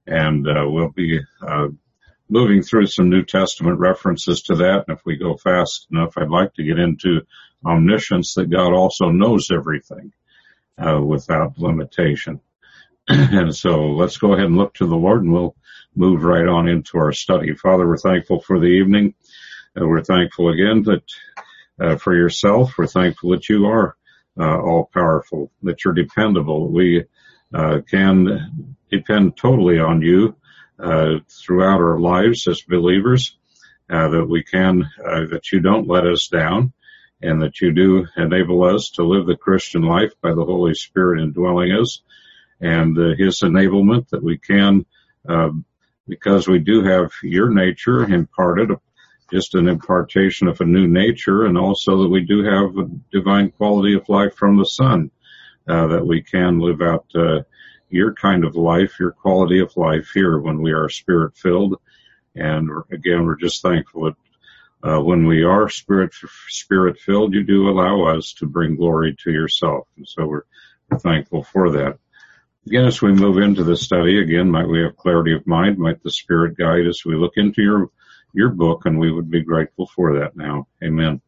And we'll be moving through some New Testament references to that. And if we go fast enough, I'd like to get into omniscience, that God also knows everything without limitation. And so let's go ahead and look to the Lord, and we'll move right on into our study. Father, we're thankful for the evening. We're thankful again that for yourself. We're thankful that you are all powerful, that you're dependable. We can depend totally on you throughout our lives as believers, that you don't let us down, and that you do enable us to live the Christian life by the Holy Spirit indwelling us, and his enablement, that we can, because we do have your nature imparted, just an impartation of a new nature, and also that we do have a divine quality of life from the Son, that we can live out your kind of life, your quality of life here when we are Spirit-filled. And again, we're just thankful that when we are Spirit-filled, you do allow us to bring glory to yourself. And so we're thankful for that. Again, as we move into the study, again, might we have clarity of mind, might the Spirit guide as we look into your book, and we would be grateful for that now. Amen.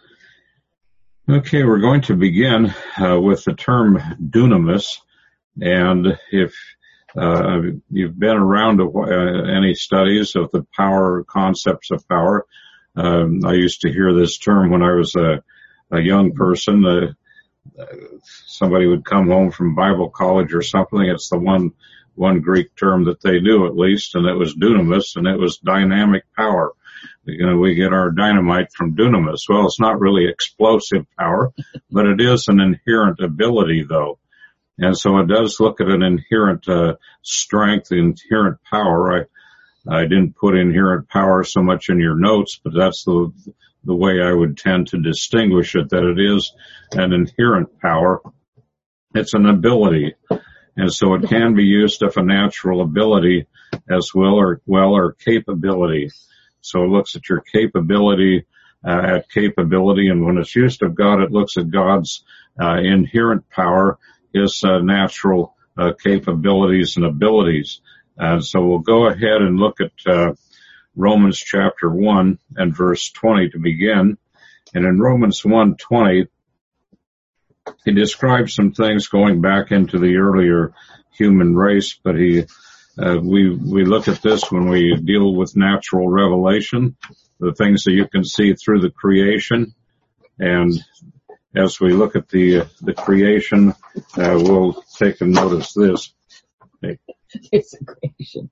Okay, we're going to begin with the term dunamis, and if you've been around any studies of the power, concepts of power, I used to hear this term when I was a young person. Somebody would come home from Bible college or something. It's the one Greek term that they knew, at least, and it was dunamis, and it was dynamic power. We get our dynamite from dunamis. Well, it's not really explosive power, but it is an inherent ability, though. And so it does look at an inherent strength, inherent power. I didn't put inherent power so much in your notes, but that's the way I would tend to distinguish it, that it is an inherent power. It's an ability. And so it can be used of a natural ability as well or capability. So it looks at your capability, and when it's used of God, it looks at God's inherent power, his natural capabilities and abilities. And so we'll go ahead and look at Romans chapter 1 and verse 20 to begin. And in Romans 1:20, he describes some things going back into the earlier human race, but we look at this when we deal with natural revelation, the things that you can see through the creation. And as we look at the creation, we'll take a notice this. It's a creation.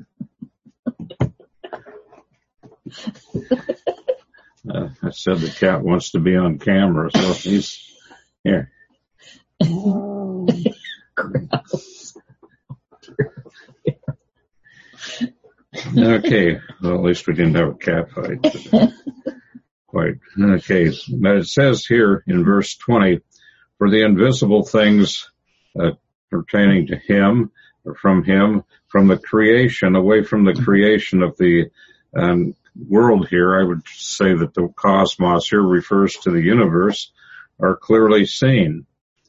I said the cat wants to be on camera, so he's here. Okay, well, at least we didn't have a cat fight. Quite. Okay, but it says here in verse 20, for the invisible things pertaining to him, or from him, from the creation, away from the creation of the world here, I would say that the cosmos here refers to the universe, are clearly seen.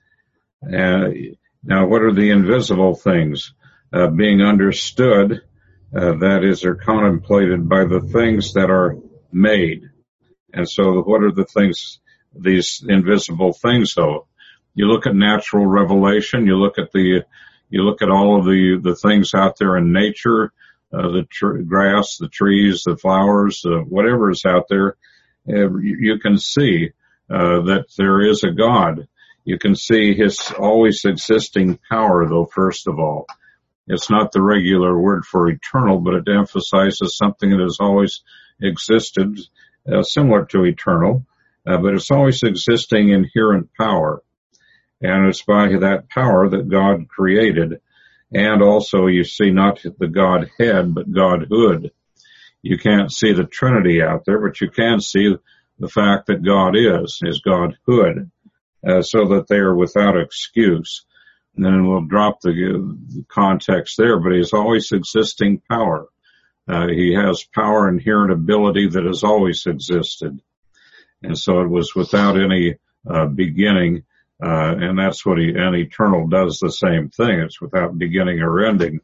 Now, what are the invisible things? Being understood, that is, are contemplated by the things that are made. And so what are the things, these invisible things, though? You look at natural revelation, you look at all of the things out there in nature, the grass, the trees, the flowers, whatever is out there, you can see that there is a God. You can see his always existing power, though, first of all. It's not the regular word for eternal, but it emphasizes something that has always existed, similar to eternal, but it's always existing inherent power. And it's by that power that God created. And also you see not the Godhead, but Godhood. You can't see the Trinity out there, but you can see the fact that God is Godhood, so that they are without excuse. And then we'll drop the context there, but he's always existing power. He has power, inherent ability that has always existed. And so it was without any beginning, and that's what and eternal does the same thing. It's without beginning or ending,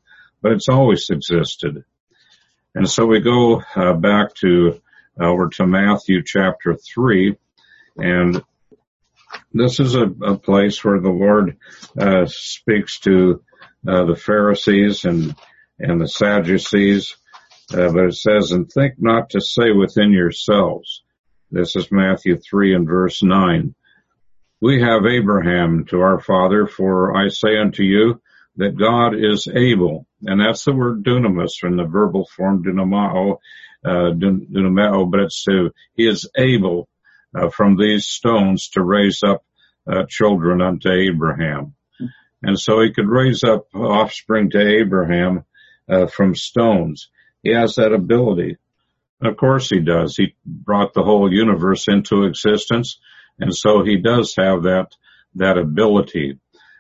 but it's always existed. And so we go back to over to Matthew chapter 3, and this is a place where the Lord speaks to the Pharisees and the Sadducees, but it says, "And think not to say within yourselves," this is Matthew 3 and verse 9, "We have Abraham to our father, for I say unto you that God is able," and that's the word dunamis in the verbal form, dunamao, but it's he is able from these stones to raise up children unto Abraham. And so he could raise up offspring to Abraham from stones. He has that ability. And of course he does. He brought the whole universe into existence, and so he does have that ability.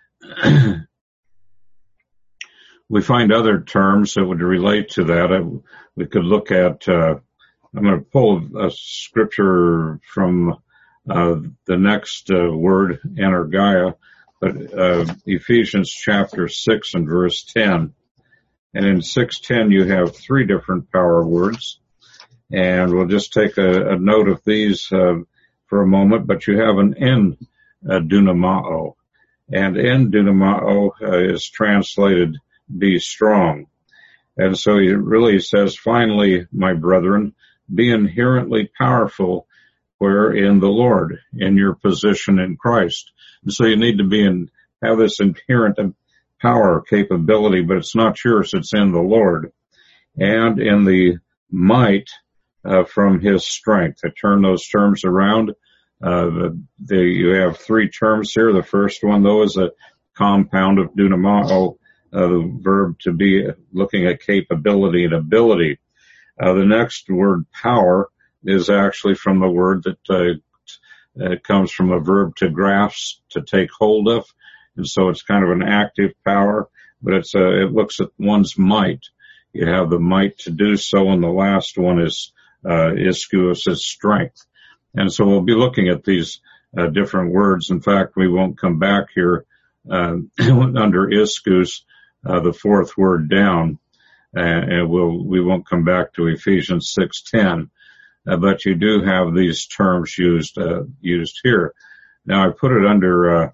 We find other terms that would relate to that. We could look at, I'm going to pull a scripture from the next word, energeia, but Ephesians chapter 6 and verse 10. And in 6:10 you have three different power words. And we'll just take a note of these for a moment, but you have an en dunamao. And en dunamao is translated be strong. And so he really says, "Finally, my brethren, be inherently powerful where in the Lord, in your position in Christ." And so you need to have this inherent power, capability, but it's not yours, it's in the Lord. And in the might from his strength. I turn those terms around. You have three terms here. The first one, though, is a compound of dunamao, the verb to be, looking at capability and ability. The next word, power, is actually from the word that comes from a verb to grasp, to take hold of. And so it's kind of an active power, but it looks at one's might. You have the might to do so, and the last one is ischus, is strength. And so we'll be looking at these different words. In fact, we won't come back here under ischus, the fourth word down, and we won't come back to Ephesians 6:10. But you do have these terms used here. Now I put it under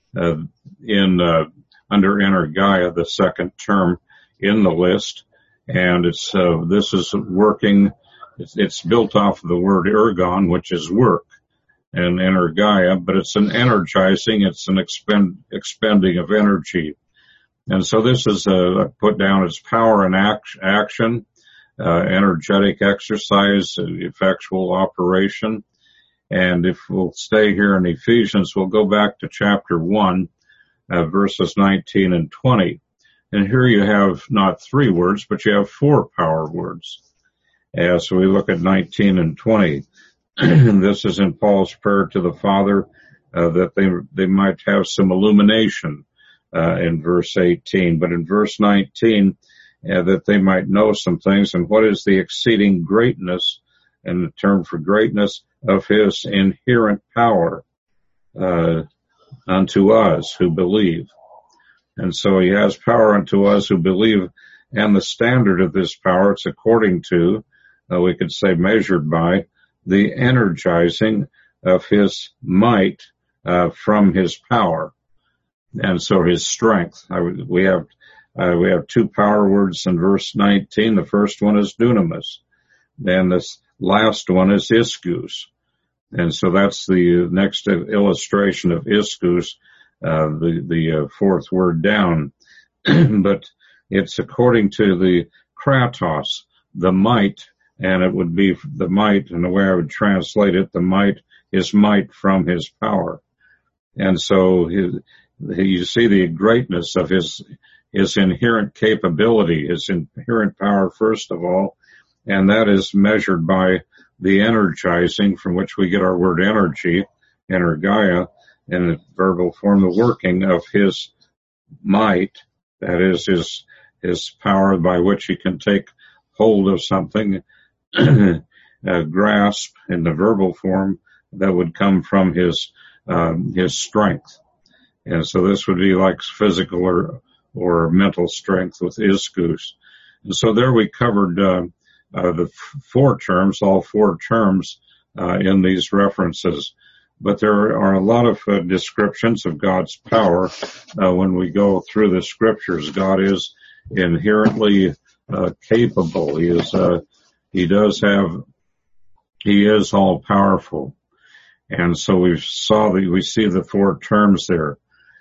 energeia, the second term in the list, and this is working. It's built off of the word ergon, which is work, and energeia, but it's an energizing, it's an expending of energy. And so this is put down as power and action, energetic exercise, effectual operation. And if we'll stay here in Ephesians, we'll go back to chapter 1, verses 19 and 20. And here you have not three words, but you have four power words. So we look at 19 and 20. And this is in Paul's prayer to the Father, that they might have some illumination, in verse 18. But in verse 19, that they might know some things. And what is the exceeding greatness, and the term for greatness, of his inherent power unto us who believe. And so he has power unto us who believe, and the standard of this power, it's according to, we could say measured by, the energizing of his might from his power. And so his strength. We have two power words in verse 19. The first one is dunamis. And this last one is ischus. And so that's the next illustration of ischus, the fourth word down. But it's according to the kratos, the might, and it would be the might, and the way I would translate it, the might is might from his power. And so you see the greatness of his inherent capability, his inherent power, first of all, and that is measured by the energizing, from which we get our word energy, energeia, in the verbal form, the working of his might, that is his power by which he can take hold of something, grasp in the verbal form, that would come from his strength. And so this would be like physical or mental strength with iskus. And so there we covered the four terms, all four terms in these references. But there are a lot of descriptions of God's power when we go through the scriptures. God is inherently capable. He is all powerful. And so we see the four terms there.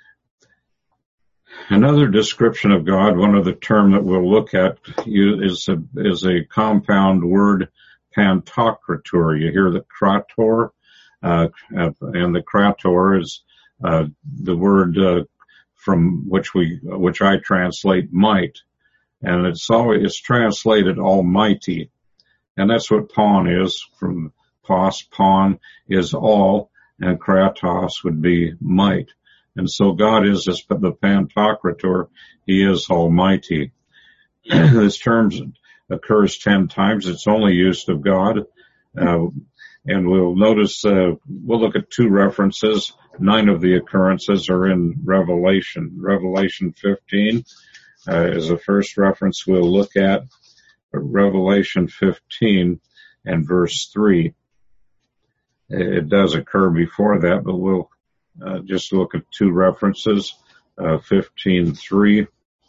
Another description of God, one of the term that we'll look at is a compound word, pantokrator. You hear the krator, and the krator is the word from which I translate might, and it's translated almighty, and that's what pawn is from pawn is all, and kratos would be might. And so God is the pantokrator. He is almighty. This term occurs 10 times. It's only used of God. And we'll notice, we'll look at two references. 9 of the occurrences are in Revelation. Revelation 15 is the first reference we'll look at. Revelation 15 and verse 3. It does occur before that, but we'll just look at two references, 15:3,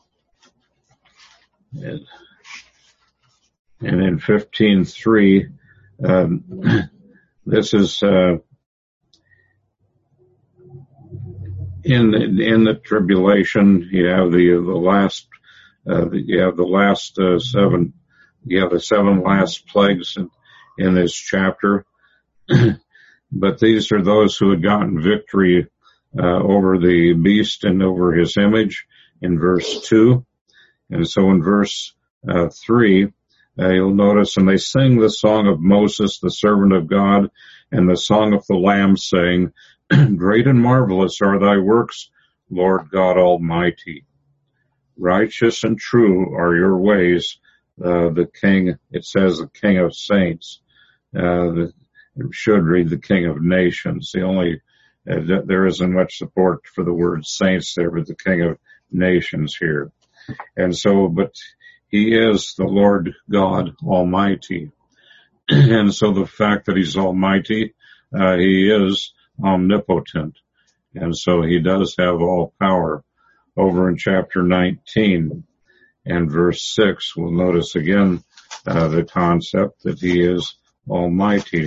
and in 15:3, this is in the tribulation. You have the seven last plagues in this chapter. But these are those who had gotten victory over the beast and over his image in verse 2. And so in verse 3, you'll notice, and they sing the song of Moses, the servant of God, and the song of the Lamb, saying, Great and marvelous are thy works, Lord God Almighty. Righteous and true are your ways, the King, it says the King of Saints. Should read the King of Nations. There isn't much support for the word saints there, but the King of Nations here. And so, but he is the Lord God Almighty. And so the fact that he's almighty, he is omnipotent. And so he does have all power. Over in chapter 19 and verse 6, we'll notice again the concept that he is almighty.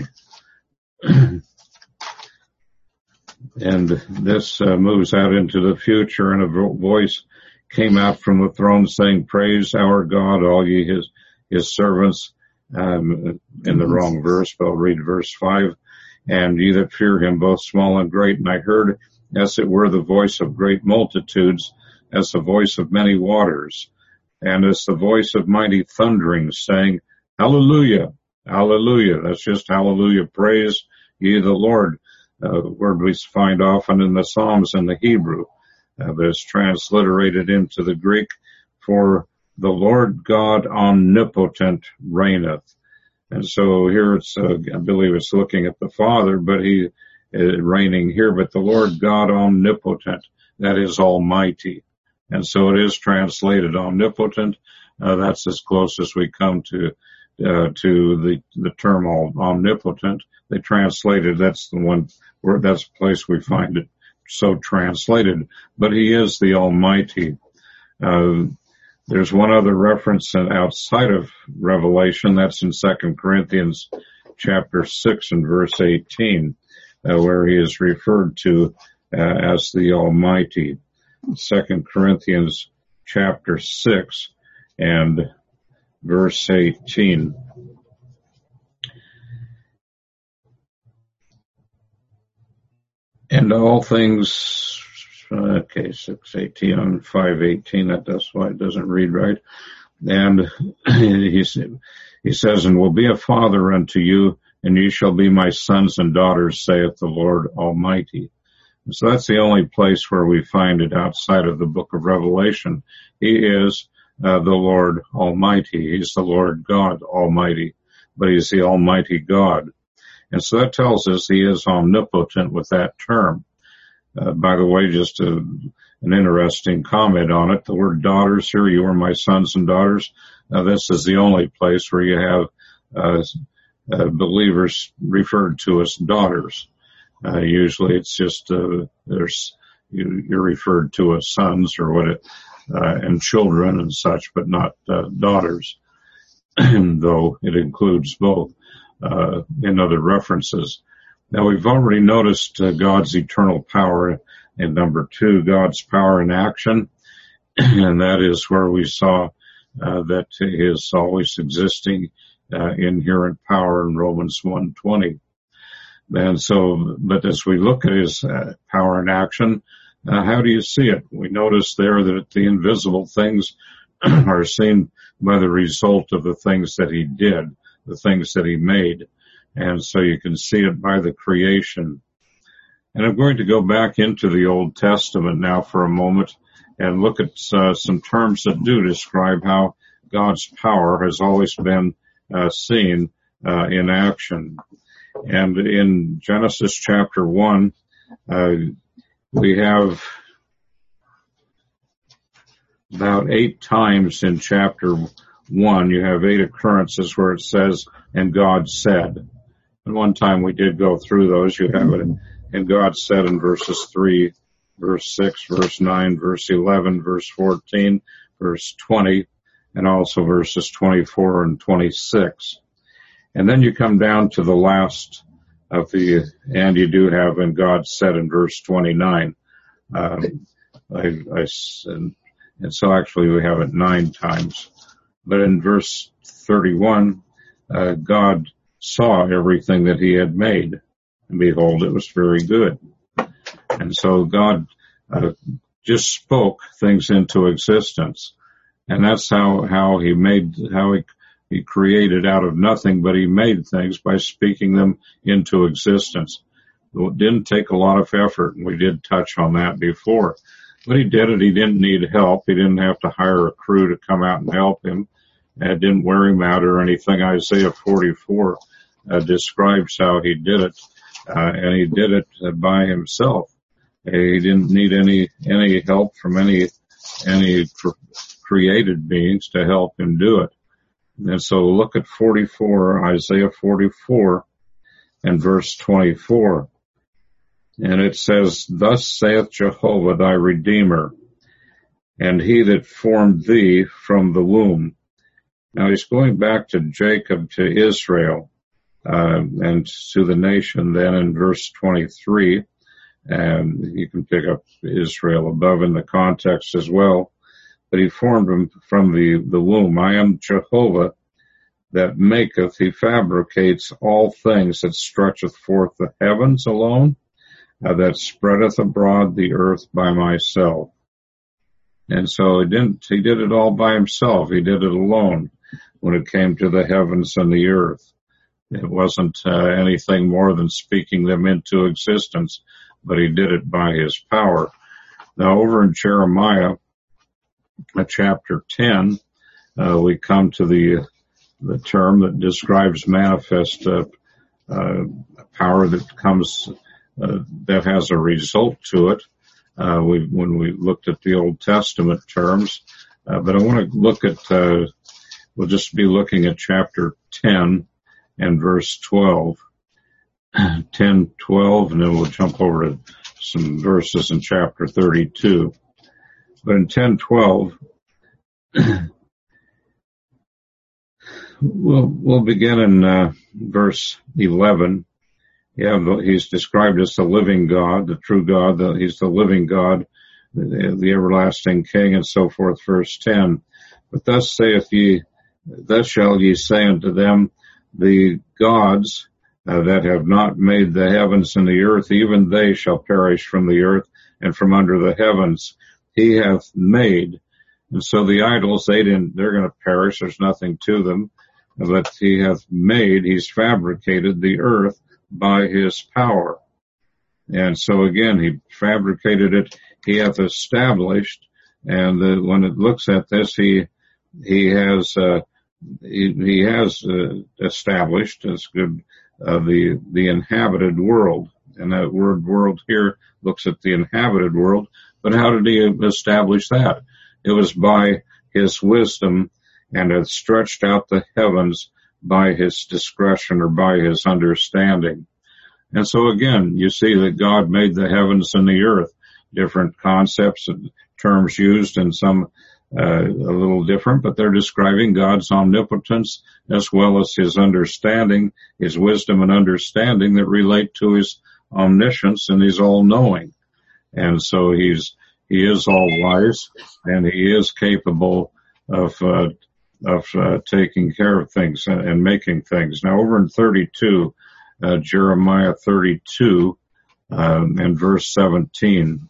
And this moves out into the future, and a voice came out from the throne saying, Praise our God, all ye his servants. In the wrong verse, but I'll read verse 5. And ye that fear him, both small and great. And I heard, as it were, the voice of great multitudes, as the voice of many waters, and as the voice of mighty thundering, saying, Hallelujah. Hallelujah. That's just hallelujah. Praise ye the Lord. Word we find often in the Psalms in the Hebrew. But it's transliterated into the Greek for the Lord God omnipotent reigneth. And so here it's, I believe it's looking at the Father, but he is reigning here, but the Lord God omnipotent, that is almighty. And so it is translated omnipotent. That's as close as we come to the term omnipotent. They translated, that's the one where that's the place we find it so translated, but he is the Almighty. There's one other reference outside of Revelation, that's in 2 Corinthians chapter 6 and verse 18, where he is referred to as the Almighty. 2 Corinthians chapter 6 and verse 18. And all things, okay, 6:18 on 5:18, that's why it doesn't read right. And he says, and will be a father unto you, and ye shall be my sons and daughters, saith the Lord Almighty. And so that's the only place where we find it outside of the book of Revelation. He is the Lord Almighty. He's the Lord God Almighty, but he's the Almighty God. And so that tells us he is omnipotent with that term. By the way, just to an interesting comment on it. The word daughters here, you are my sons and daughters. Now, this is the only place where you have believers referred to as daughters. Usually it's just you're referred to as sons or and children and such, but not daughters, though it includes both in other references. Now, we've already noticed God's eternal power in number 2, God's power in action, and that is where we saw that his always existing inherent power in Romans 1:20. And so, but as we look at his power in action, how do you see it? We notice there that the invisible things are seen by the result of the things that he did, the things that he made. And so you can see it by the creation. And I'm going to go back into the Old Testament now for a moment and look at some terms that do describe how God's power has always been seen in action. And in Genesis chapter 1, we have about 8 times in chapter 1, you have 8 occurrences where it says, and God said. And one time we did go through those. You have it and God said in verses 3, verse 6, verse 9, verse 11, verse 14, verse 20, and also verses 24 and 26. And then you come down to the last of and you do have, and God said in verse 29. And so actually we have it 9 times. But in verse 31, God saw everything that he had made, and behold, it was very good. And so God just spoke things into existence. And that's how he created out of nothing, but he made things by speaking them into existence. It didn't take a lot of effort, and we did touch on that before. But he did it. He didn't need help. He didn't have to hire a crew to come out and help him. It didn't wear him out or anything. Isaiah 44 describes how he did it, and he did it by himself. He didn't need any help from any created beings to help him do it. And so look at Isaiah 44 and verse 24. And it says, thus saith Jehovah thy Redeemer, and he that formed thee from the womb. Now he's going back to Jacob, to Israel, and to the nation then in verse 23. And you can pick up Israel above in the context as well. But he formed him from the womb. I am Jehovah that maketh, he fabricates all things, that stretcheth forth the heavens alone, that spreadeth abroad the earth by myself. And so he did it all by himself. He did it alone when it came to the heavens and the earth. It wasn't anything more than speaking them into existence, but he did it by his power. Now over in Jeremiah, chapter 10, we come to the term that describes manifest power that comes that has a result to it. When we looked at the Old Testament terms, but I want to look at. We'll just be looking at chapter 10 and verse 12. 10:12, and then we'll jump over to some verses in chapter 32. But in 10:12, we'll begin in verse 11. He's described as the living God, the true God. He's the living God, the everlasting King, and so forth. Verse 10. But thus shall ye say unto them, the gods that have not made the heavens and the earth, even they shall perish from the earth and from under the heavens. He hath made. And so the idols, they're going to perish. There's nothing to them. But he hath made, he's fabricated the earth by his power. And so again, he fabricated it. He hath established. And when it looks at this, he has established, it's good, the inhabited world. And that word world here looks at the inhabited world, But how did he establish that? It was by his wisdom, and had stretched out the heavens by his discretion or by his understanding. And so again, you see that God made the heavens and the earth. Different concepts and terms used, and some a little different, but they're describing God's omnipotence as well as his understanding, his wisdom and understanding that relate to his omniscience and his all-knowing. And so he is all-wise, and he is capable of taking care of things and making things. Now over in 32, Jeremiah 32, and verse 17,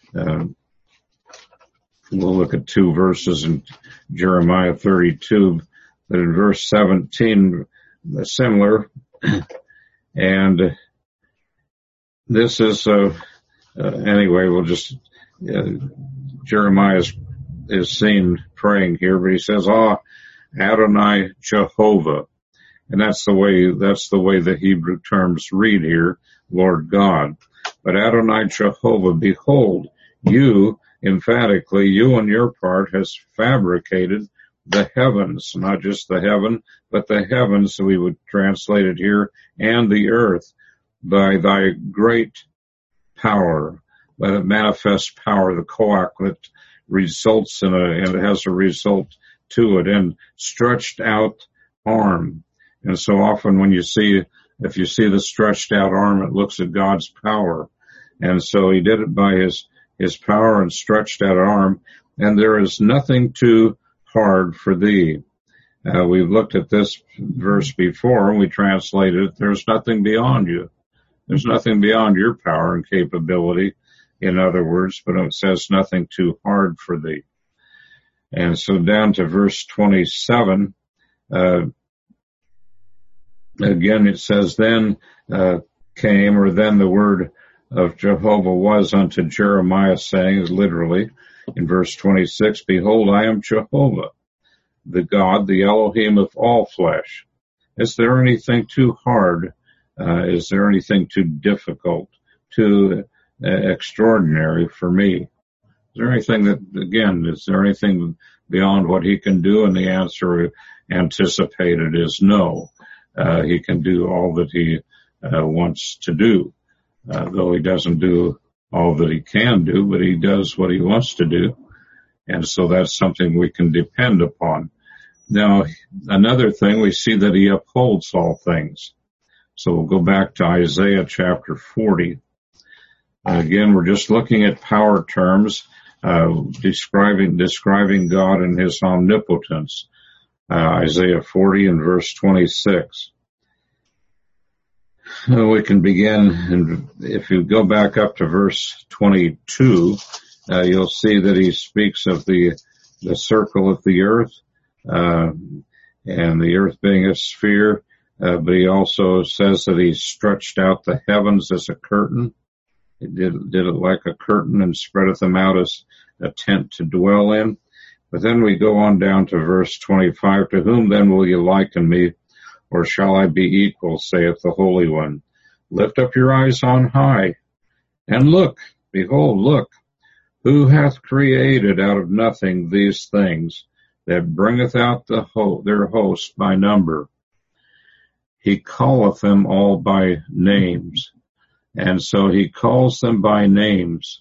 we'll look at two verses in Jeremiah 32, but in verse 17, similar, and this is, anyway, we'll just, Jeremiah is seen praying here, but he says, Adonai Jehovah. And that's the way the Hebrew terms read here, Lord God. But Adonai Jehovah, behold, you, emphatically, you on your part has fabricated the heavens, not just the heaven, but the heavens, we would translate it here, and the earth, by thy great power, by the manifest power, the koach that results and it has a result to it, and stretched out arm. And so often when if you see the stretched out arm, it looks at God's power. And so he did it by his power and stretched out arm, and there is nothing too hard for thee. We've looked at this verse before, and we translated it, there's nothing beyond you. There's nothing beyond your power and capability, in other words, but it says nothing too hard for thee. And so down to verse 27, again it says, then then the word of Jehovah was unto Jeremiah, saying, literally, in verse 26, behold, I am Jehovah, the God, the Elohim of all flesh. Is there anything too hard? Is there anything too difficult, too extraordinary for me? Is there anything is there anything beyond what he can do? And the answer anticipated is no. He can do all that he wants to do, though he doesn't do all that he can do, but he does what he wants to do. And so that's something we can depend upon. Now, another thing, we see that he upholds all things. So we'll go back to Isaiah chapter 40. Again, we're just looking at power terms, describing God and his omnipotence. Isaiah 40 and verse 26. We can begin, and if you go back up to verse 22, you'll see that he speaks of the circle of the earth, and the earth being a sphere, but he also says that he stretched out the heavens as a curtain. He did it like a curtain and spreadeth them out as a tent to dwell in. But then we go on down to verse 25, to whom then will you liken me, or shall I be equal, saith the Holy One? Lift up your eyes on high, and look, behold, look, who hath created out of nothing these things, that bringeth out their host by number? He calleth them all by names. And so he calls them by names,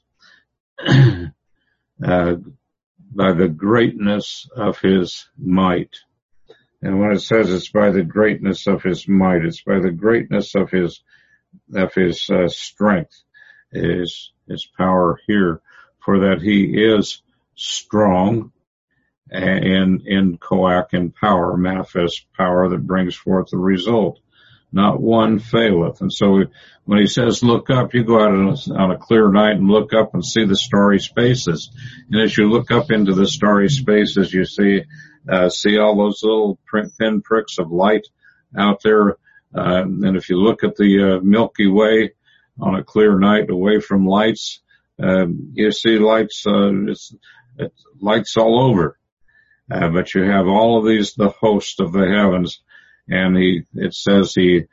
by the greatness of his might. And when it says it's by the greatness of his might, it's by the greatness of his strength, his power here, for that he is strong and in koach and power, manifest power that brings forth the result. Not one faileth. And so when he says look up, you go out on a clear night and look up and see the starry spaces. And as you look up into the starry spaces, you see all those little pinpricks of light out there. And if you look at the Milky Way on a clear night away from lights, you see lights, it's lights all over. But you have all of these, the host of the heavens. And it says he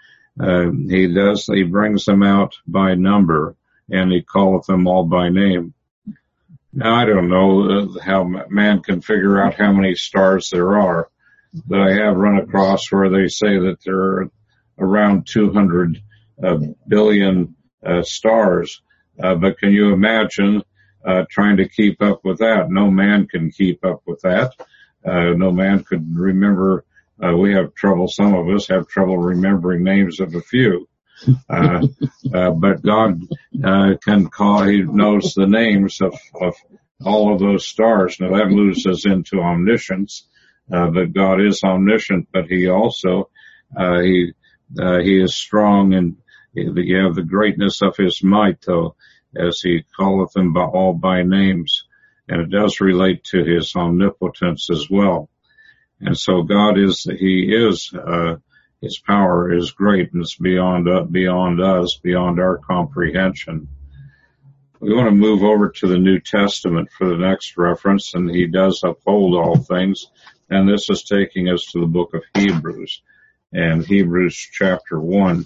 brings them out by number, and he calleth them all by name. Now, I don't know how man can figure out how many stars there are, but I have run across where they say that there are around 200 billion stars. But can you imagine trying to keep up with that? No man can keep up with that. No man could remember. We have trouble. Some of us have trouble remembering names of a few. But God can call. He knows the names of all of those stars. Now that moves us into omniscience. That God is omniscient, but He also He is strong, and you have the greatness of His might, though, as He calleth them all by names, and it does relate to His omnipotence as well. And so God is, His power is great, and it's beyond us, beyond our comprehension. We want to move over to the New Testament for the next reference, and He does uphold all things. And this is taking us to the book of Hebrews, and Hebrews chapter 1.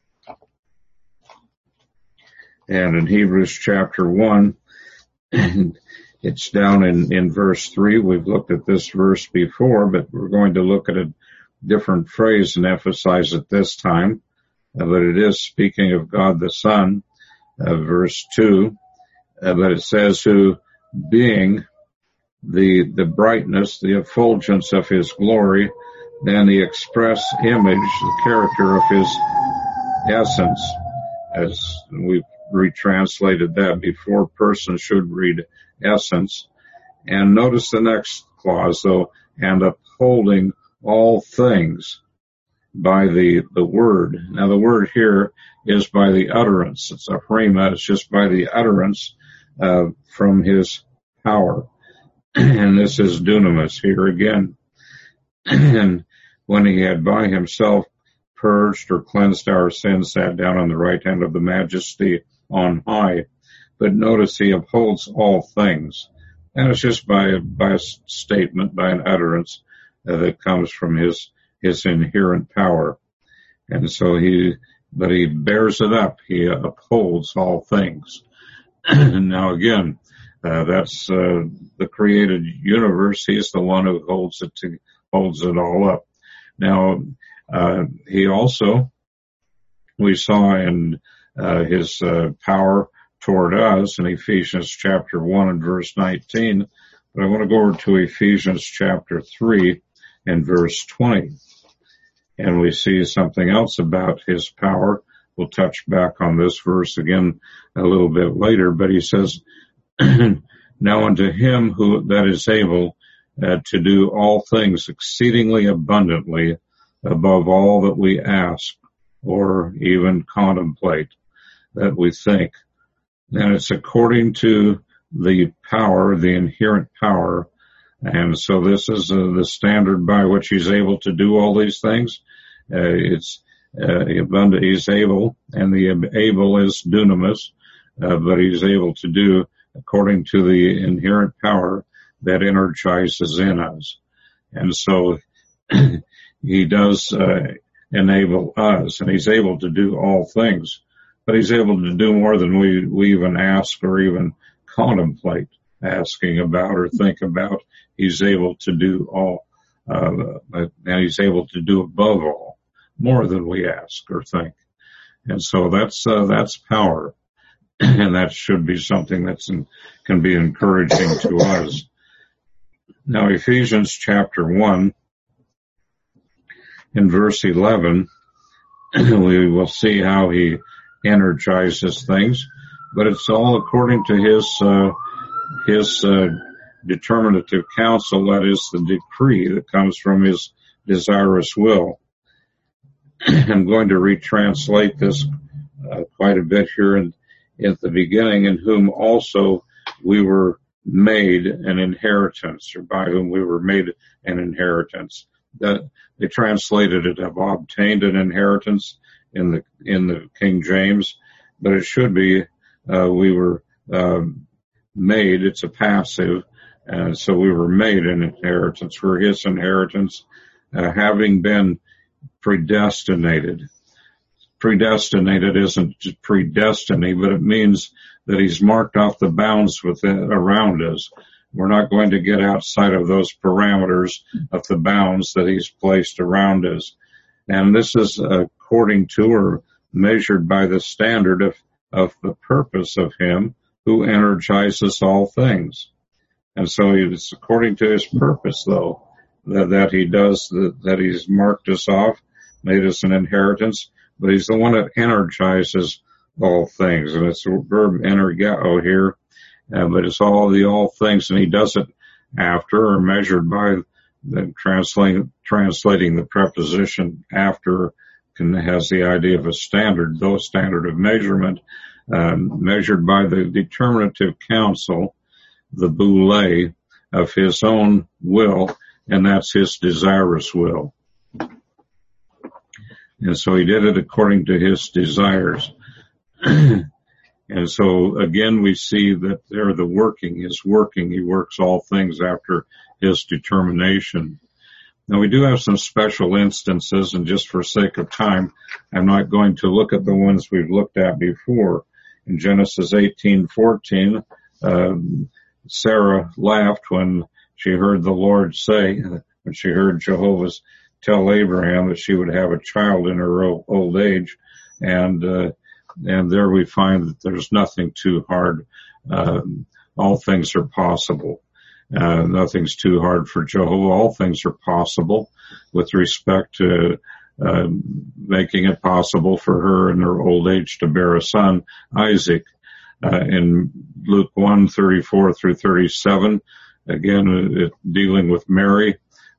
And in Hebrews chapter 1, it's down in verse 3. We've looked at this verse before, but we're going to look at a different phrase and emphasize it this time. But it is speaking of God the Son, verse 2. But it says, who being the brightness, the effulgence of His glory, and the express image, the character of His essence, as we've retranslated that before. Person should read essence. And notice the next clause, though, and upholding all things by the word. Now the word here is by the utterance. It's a rhema. It's just by the utterance from His power. And this is dunamis here again. And when He had by Himself purged or cleansed our sins, sat down on the right hand of the Majesty on high. But notice He upholds all things. And it's just by a statement, by an utterance that comes from His inherent power. And so He bears it up. He upholds all things. Now again, that's the created universe. He's the one who holds it all up. Now, He also, we saw in His power toward us in Ephesians chapter 1 and verse 19, but I want to go over to Ephesians chapter 3 and verse 20. And we see something else about His power. We'll touch back on this verse again a little bit later, but He says, now unto Him that is able to do all things exceedingly abundantly above all that we ask or even contemplate, that we think. And it's according to the power, the inherent power. And so this is the standard by which He's able to do all these things. He's able, and the able is dunamis, but He's able to do according to the inherent power that energizes in us. And so He does enable us, and He's able to do all things, but He's able to do more than we even ask or even contemplate asking about or think about. He's able to do all, and He's able to do above all, more than we ask or think. And so that's power. And that should be something that can be encouraging to us. Now, Ephesians chapter 1, in verse 11, we will see how He energizes things, but it's all according to His determinative counsel, that is the decree that comes from His desirous will. I'm going to retranslate this quite a bit here at the beginning, in whom also we were made an inheritance, or by whom we were made an inheritance. That they translated it, have obtained an inheritance in the King James, but it should be we were made. It's a passive, and so we were made an inheritance. We're His inheritance, having been predestinated. predestinated isn't just predestiny, but it means that he's marked off the bounds around us. We're not going to get outside of those parameters of the bounds that he's placed around us. And this is according to or measured by the standard of the purpose of him who energizes all things. And so it's according to his purpose, though, that he does, that he's marked us off, made us an inheritance, but he's the one that energizes all things. And it's the verb energeo here, but it's all things, and he does it after or measured by translating the preposition after has the idea of a standard, though a standard of measurement, measured by the determinative counsel, the boule of his own will, and that's his desirous will. And so he did it according to his desires. And so again, we see that there the working is working. He works all things after his determination. Now we do have some special instances, and just for sake of time, I'm not going to look at the ones we've looked at before. In Genesis 18:14, Sarah laughed when she heard the Lord say, when she heard Jehovah tell Abraham that she would have a child in her old age, and there we find that there's nothing too hard. All things are possible. Nothing's too hard for Jehovah. All things are possible with respect to making it possible for her in her old age to bear a son, Isaac. In Luke 1:34 through 37, again, dealing with Mary.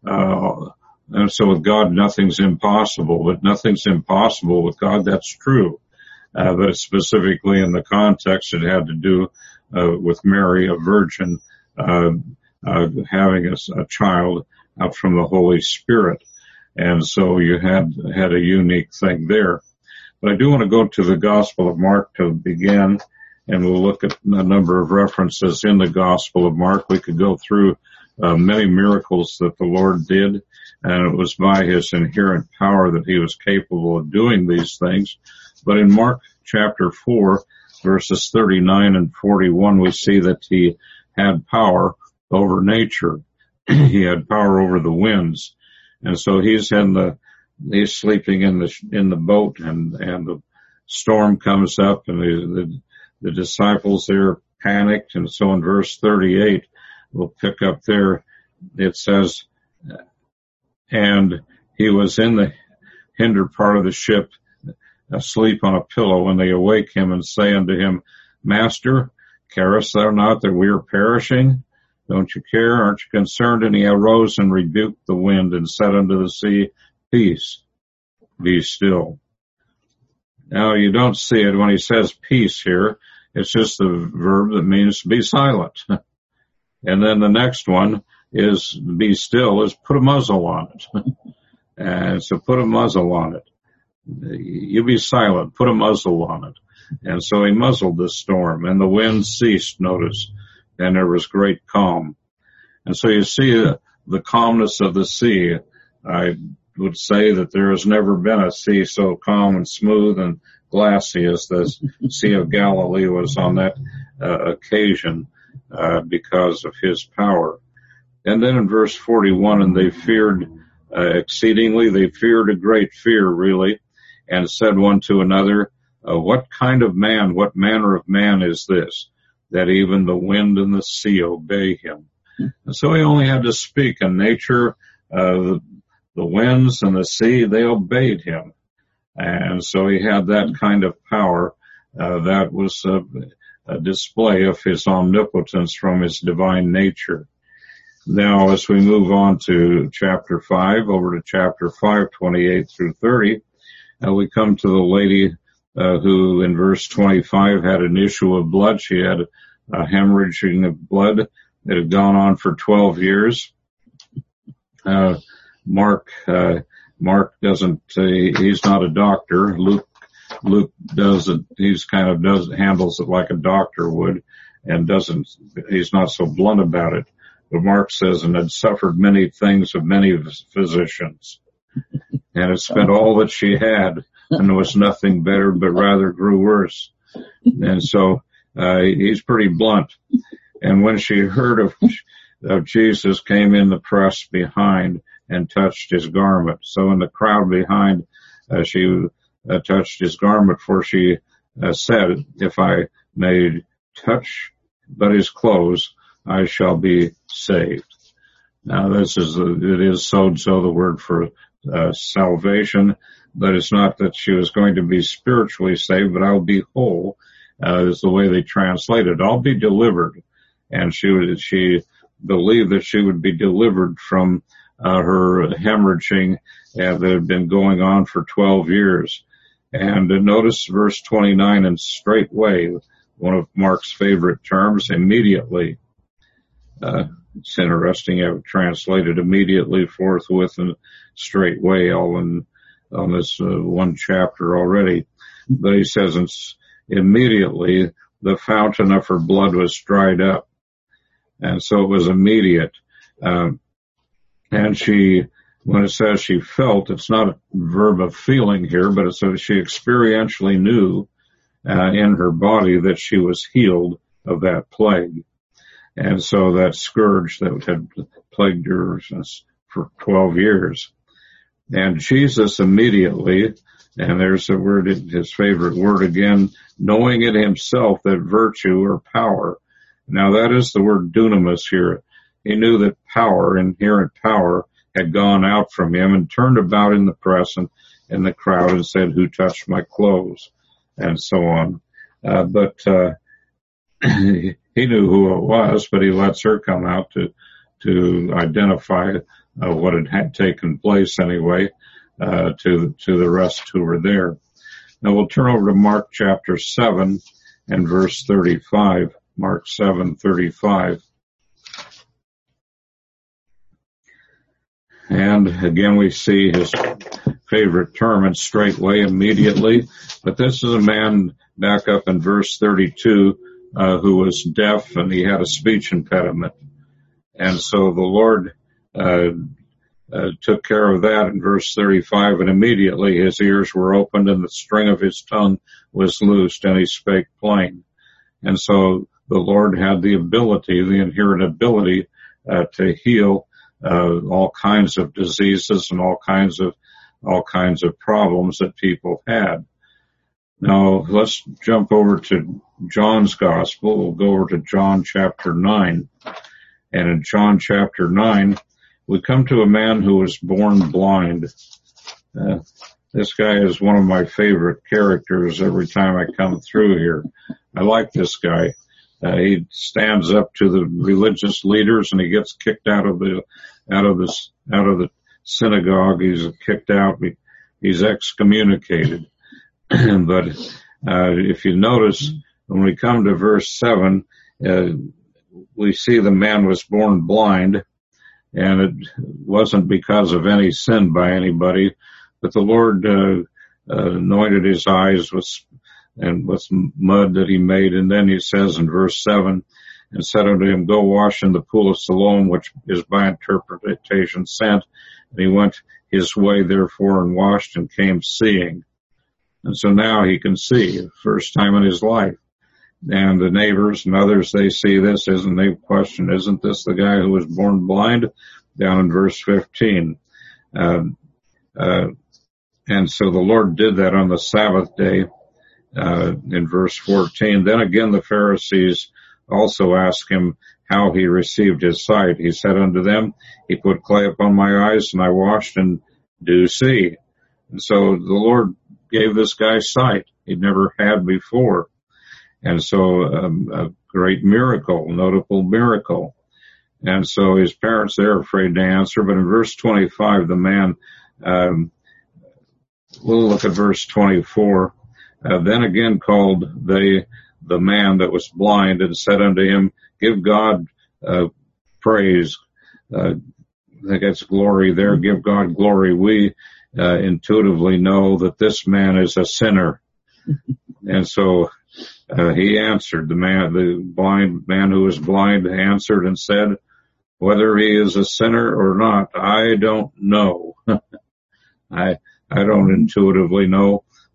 And so with God, nothing's impossible, but nothing's impossible with God. That's true. But specifically in the context, it had to do with Mary, a virgin, having a child out from the Holy Spirit. And so you had a unique thing there. But I do want to go to the Gospel of Mark to begin, and we'll look at a number of references in the Gospel of Mark. We could go through many miracles that the Lord did, and it was by his inherent power that he was capable of doing these things. But in Mark chapter 4, verses 39 and 41, we see that he had power over nature. He had power over the winds. And so he's sleeping in the boat, and the storm comes up, and the disciples there panicked. And so in verse 38, we'll pick up there, it says, and he was in the hinder part of the ship, asleep on a pillow, and they awake him and say unto him, Master, carest thou not that we are perishing? Don't you care? Aren't you concerned? And he arose and rebuked the wind and said unto the sea, Peace, be still. Now you don't see it when he says peace here. It's just the verb that means be silent. And then the next one is be still, is put a muzzle on it. And so put a muzzle on it. You be silent, put a muzzle on it. And so he muzzled the storm, and the wind ceased, notice, and there was great calm. And so you see the calmness of the sea. I would say that there has never been a sea so calm and smooth and glassy as the Sea of Galilee was on that occasion because of his power. And then in verse 41, and they feared exceedingly, they feared a great fear, really, and said one to another, what kind of man, what manner of man is this, that even the wind and the sea obey him? And so he only had to speak, and nature, the winds and the sea, they obeyed him. And so he had that kind of power. That was a display of his omnipotence from his divine nature. Now, as we move on to chapter 5, over to chapter 5, 28 through 30, we come to the lady who in verse 25 had an issue of blood. She had a hemorrhaging of blood that had gone on for 12 years. Mark doesn't, he's not a doctor. Luke does it, handles it like a doctor would, and he's not so blunt about it. But Mark says, and had suffered many things of many physicians, and had spent all that she had and there was nothing better, but rather grew worse. And so, he's pretty blunt. And when she heard of Jesus, came in the press behind and touched his garment. So in the crowd behind, she touched his garment, for she said, if I may touch but his clothes, I shall be saved. Now it is so the word for salvation, but it's not that she was going to be spiritually saved, but I'll be whole, is the way they translate it. I'll be delivered. And she believed that she would be delivered from her hemorrhaging that had been going on for 12 years. And notice verse 29, and straightway, one of Mark's favorite terms, immediately. It's interesting, I've translated immediately, forthwith, and straightway, all on this one chapter already. But he says, immediately the fountain of her blood was dried up. And so it was immediate. And when it says she felt, it's not a verb of feeling here, but it says she experientially knew in her body that she was healed of that plague. And so that scourge that had plagued her for 12 years. And Jesus immediately, and there's the word, his favorite word again, knowing it himself that virtue or power. Now that is the word dunamis here. He knew that power, inherent power, had gone out from him, and turned about in the press and in the crowd and said, who touched my clothes? And so on. But he knew who it was, but he lets her come out to identify what had taken place anyway, to the rest who were there. Now we'll turn over to Mark chapter 7 and verse 35. Mark 7:35. And again, we see his favorite term, and straightway, immediately. But this is a man back up in verse 32, who was deaf, and he had a speech impediment. And so the Lord took care of that in verse 35, and immediately his ears were opened and the string of his tongue was loosed, and he spake plain. And so the Lord had the ability, the inherent ability, to heal all kinds of diseases and all kinds of problems that people had. Now let's jump over to John's Gospel. We'll go over to John chapter 9. And in John chapter 9, we come to a man who was born blind. This guy is one of my favorite characters every time I come through here. I like this guy. He stands up to the religious leaders and he gets kicked out of the synagogue. He's kicked out. He's excommunicated. But if you notice, when we come to verse 7, we see the man was born blind, and it wasn't because of any sin by anybody, but the Lord anointed his eyes with mud that he made. And then he says in verse 7, and said unto him, go wash in the pool of Siloam, which is by interpretation sent. And he went his way therefore and washed and came seeing. And so now he can see, first time in his life. And the neighbors and others, they see this, they question, isn't this the guy who was born blind? Down in verse 15. And so the Lord did that on the Sabbath day, in verse 14. Then again the Pharisees also asked him how he received his sight. He said unto them, he put clay upon my eyes, and I washed and do see. And so the Lord gave this guy sight he'd never had before. And so a great miracle, notable miracle. And so his parents, they're afraid to answer. But in verse 25, the man, we'll look at verse 24. Then again called they the man that was blind and said unto him, give God praise. I think it's glory there. Give God glory. We intuitively know that this man is a sinner. And so he answered, the blind man who was blind answered and said, whether he is a sinner or not, I don't know. I don't intuitively know,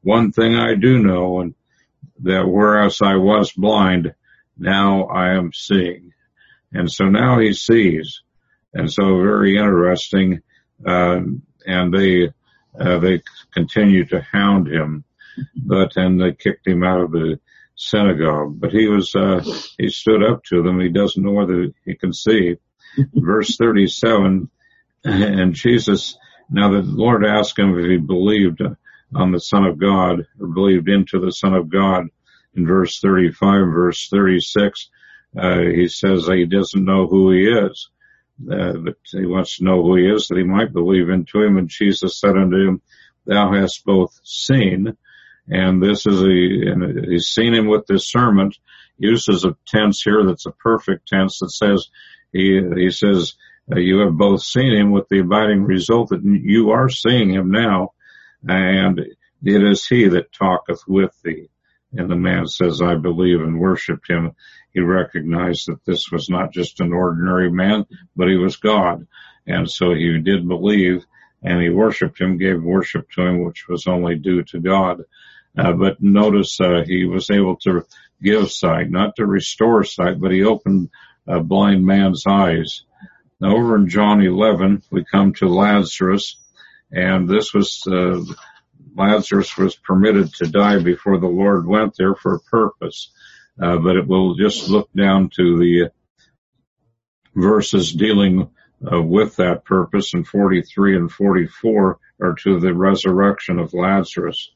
one thing I do know, and that whereas I was blind, now I am seeing. And so now he sees. And so very interesting. And they continued to hound him, and they kicked him out of the synagogue. But he stood up to them. He doesn't know whether he can see. Verse 37, and Jesus, now the Lord asked him if he believed on the Son of God, or believed into the Son of God. In verse 35, verse 36, he says he doesn't know who he is. But he wants to know who he is, that he might believe into him. And Jesus said unto him, thou hast both seen, and he's seen him with discernment. Uses a tense here that's a perfect tense that says, he says, you have both seen him, with the abiding result that you are seeing him now, and it is he that talketh with thee. And the man says, I believe, and worshiped him. He recognized that this was not just an ordinary man, but he was God. And so he did believe, and he worshiped him, gave worship to him, which was only due to God. But notice he was able to give sight, not to restore sight, but he opened a blind man's eyes. Now over in John 11, we come to Lazarus, and this was Lazarus was permitted to die before the Lord went there for a purpose. But it will just look down to the verses dealing with that purpose, in 43 and 44 are to the resurrection of Lazarus.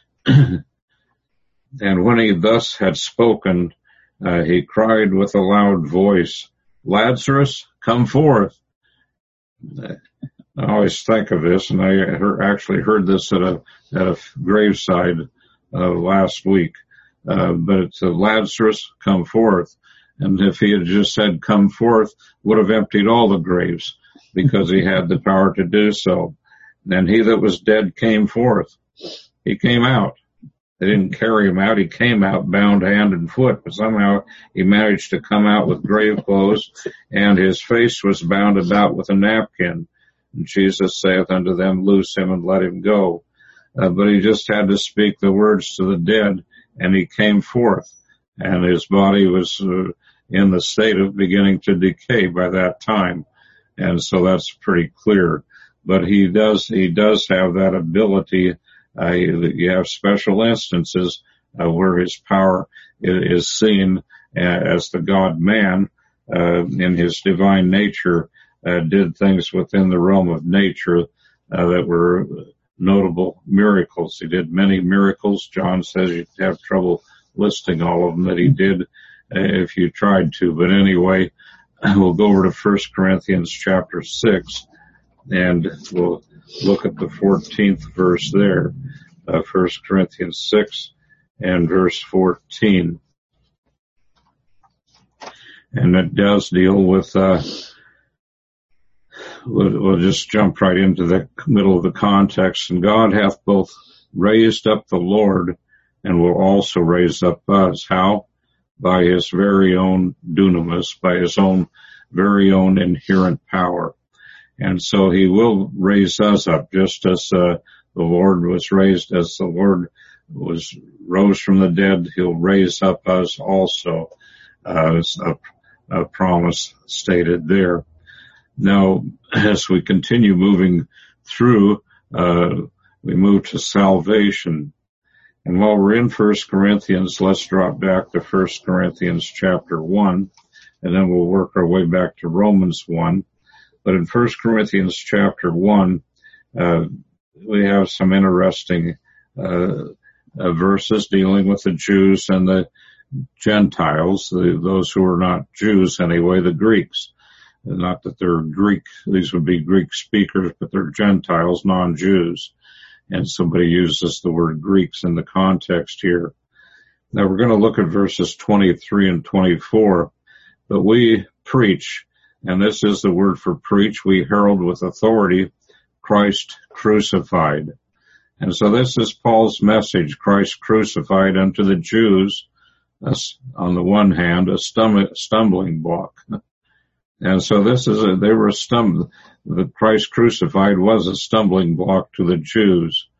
And when he thus had spoken, he cried with a loud voice, Lazarus, come forth. I always think of this, and I actually heard this at a graveside last week. But it's Lazarus, come forth. And if he had just said, come forth, would have emptied all the graves, because he had the power to do so. And he that was dead came forth. He came out. They didn't carry him out. He came out bound hand and foot, but somehow he managed to come out with grave clothes, and his face was bound about with a napkin. And Jesus saith unto them, loose him and let him go. But he just had to speak the words to the dead, and he came forth, and his body was in the state of beginning to decay by that time. And so that's pretty clear. But he does have that ability. You have special instances where his power is seen as the God-man in his divine nature did things within the realm of nature that were notable miracles. He did many miracles. John says you'd have trouble listing all of them that he did if you tried to. But anyway, we'll go over to 1 Corinthians chapter 6, and we'll look at the 14th verse there. 1 Corinthians 6 and verse 14. And it does deal with, we'll just jump right into the middle of the context. And God hath both raised up the Lord and will also raise up us. How? By his very own dunamis, by his own very own inherent power. And so he will raise us up, just as the Lord was raised, as the Lord rose from the dead, he'll raise up us also. It's a promise stated there. Now, as we continue moving through, we move to salvation. And while we're in 1 Corinthians, let's drop back to 1 Corinthians chapter 1, and then we'll work our way back to Romans 1. But in 1 Corinthians chapter 1, we have some interesting verses dealing with the Jews and the Gentiles, those who are not Jews anyway, the Greeks. Not that they're Greek, these would be Greek speakers, but they're Gentiles, non-Jews. And somebody uses the word Greeks in the context here. Now we're going to look at verses 23 and 24. But we preach, and this is the word for preach, we herald with authority Christ crucified. And so this is Paul's message, Christ crucified unto the Jews, on the one hand, a stumbling block. And so the Christ crucified was a stumbling block to the Jews.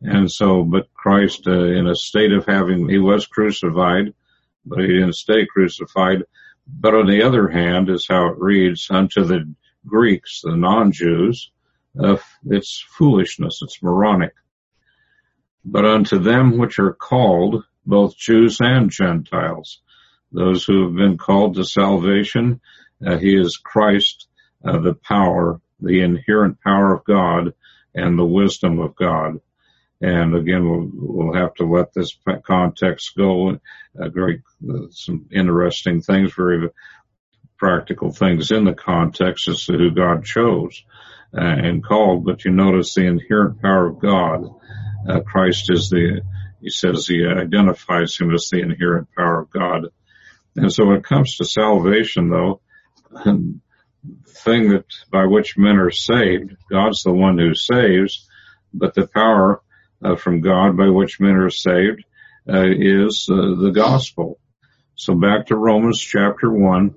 And so, but Christ, in a state of he was crucified, but he didn't stay crucified. But on the other hand, is how it reads, unto the Greeks, the non-Jews, it's foolishness, it's moronic. But unto them which are called, both Jews and Gentiles, those who have been called to salvation, he is Christ, the power, the inherent power of God, and the wisdom of God. And again, we'll have to let this context go. Some interesting things, very practical things in the context as to who God chose and called. But you notice the inherent power of God. Christ is he identifies him as the inherent power of God. And so when it comes to salvation, though, the thing that by which men are saved, God's the one who saves, but the power from God by which men are saved is the gospel. So back to Romans chapter 1.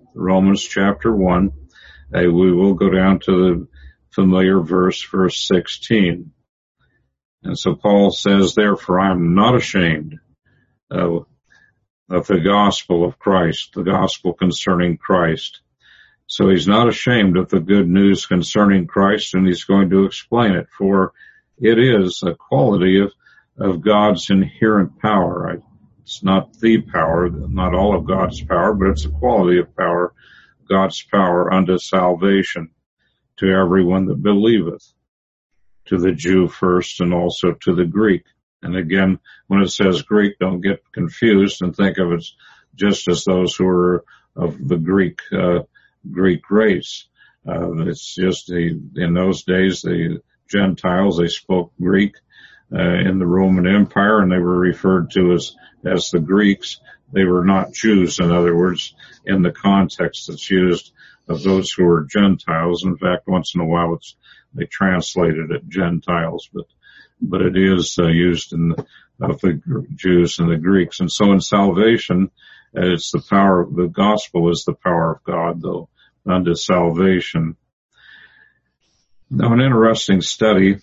We will go down to the familiar verse 16. And so Paul says, therefore I am not ashamed of the gospel of Christ, the gospel concerning Christ. So he's not ashamed of the good news concerning Christ, and he's going to explain it, for it is a quality of God's inherent power. It's not the power, not all of God's power, but it's a quality of power, God's power unto salvation to everyone that believeth, to the Jew first and also to the Greek. And again, when it says Greek, don't get confused and think of it just as those who are of the Greek race. It's just in those days, the Gentiles, they spoke Greek in the Roman Empire, and they were referred to as the Greeks. They were not Jews, in other words, in the context that's used of those who are Gentiles. In fact, once in a while they translated it Gentiles, but it is used of the Jews and the Greeks. And so in salvation, it's the power of the gospel is the power of God, though, unto salvation. Now, an interesting study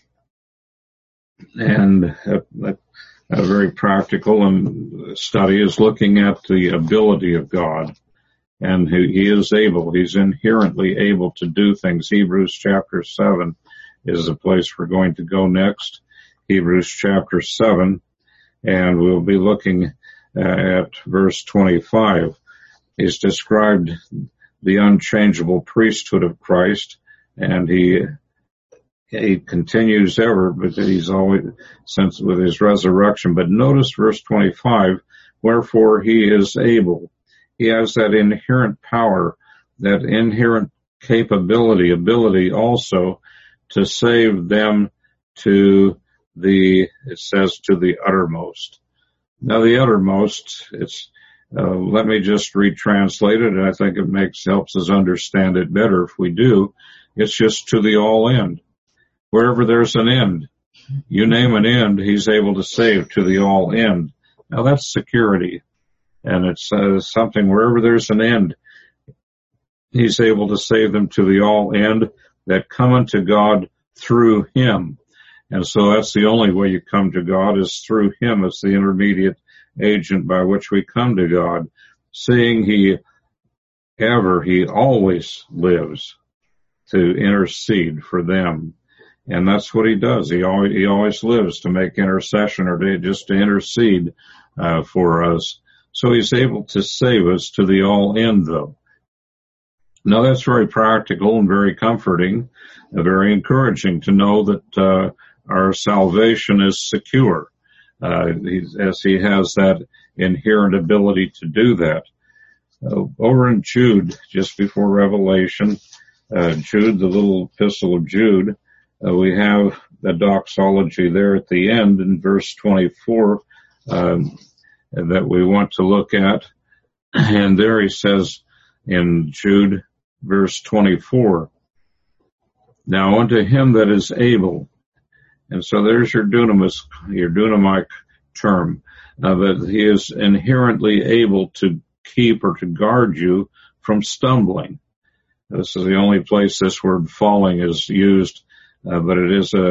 and a very practical study is looking at the ability of God. And he is able, he's inherently able to do things. Hebrews chapter 7 is the place we're going to go next. Hebrews chapter 7, and we'll be looking at verse 25. He's described the unchangeable priesthood of Christ, and he continues ever, but he's always, since with his resurrection. But notice verse 25, wherefore he is able. He has that inherent power, that inherent ability also to save them to the uttermost. Now the uttermost, let me just retranslate it, and I think it helps us understand it better if we do. It's just to the all end. Wherever there's an end, you name an end, he's able to save to the all end. Now that's security. And it's something wherever there's an end, he's able to save them to the all end that come unto God through him. And so that's the only way you come to God is through him as the intermediate agent by which we come to God, seeing he always lives to intercede for them. And that's what he does. He always lives to make intercession or to intercede for us. So he's able to save us to the all end, though. Now that's very practical and very comforting, very encouraging to know that our salvation is secure, as he has that inherent ability to do that. Over in Jude, just before Revelation, Jude, the little epistle of Jude, we have the doxology there at the end in verse 24, that we want to look at. And there he says in Jude, verse 24, now unto him that is able. And so there's your dunamic term, that he is inherently able to keep or to guard you from stumbling. This is the only place this word falling is used, but it is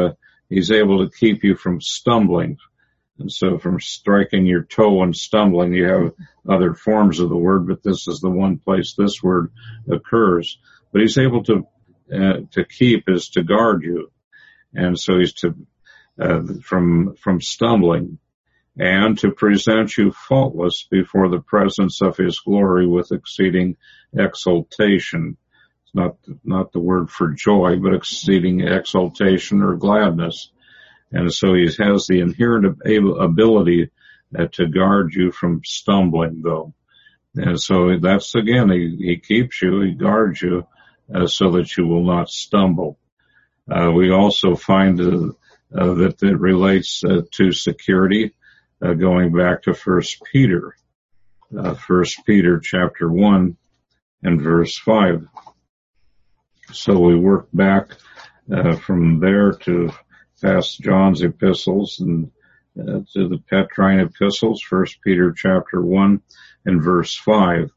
He's able to keep you from stumbling. And so from striking your toe and stumbling, you have other forms of the word, but this is the one place this word occurs. But he's able to keep is to guard you. And so he's from stumbling, and to present you faultless before the presence of his glory with exceeding exultation. It's not the word for joy, but exceeding exultation or gladness. And so he has the inherent ability to guard you from stumbling, though. And so that's, again, he keeps you, he guards you, so that you will not stumble. We also find that it relates to security, going back to 1 Peter. 1 Peter chapter 1 and verse 5. So we work back from there to past John's epistles and to the Petrine epistles, 1 Peter chapter 1 and verse 5.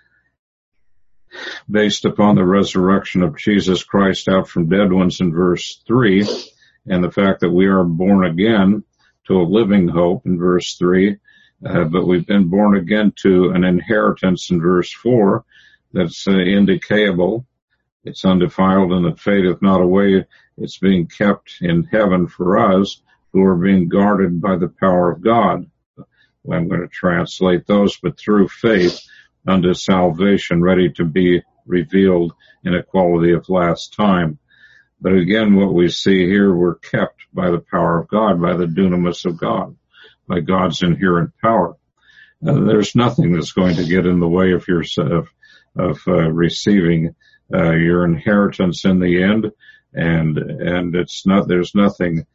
Based upon the resurrection of Jesus Christ out from dead ones in verse 3, and the fact that we are born again to a living hope in verse 3, but we've been born again to an inheritance in verse 4 that's indecayable. It's undefiled and it fadeth not away. It's being kept in heaven for us who are being guarded by the power of God. Well, I'm going to translate those, but through faith unto salvation, ready to be revealed in equality of last time. But again, what we see here, we're kept by the power of God, by the dunamis of God, by God's inherent power. There's nothing that's going to get in the way of receiving your inheritance in the end, and there's nothing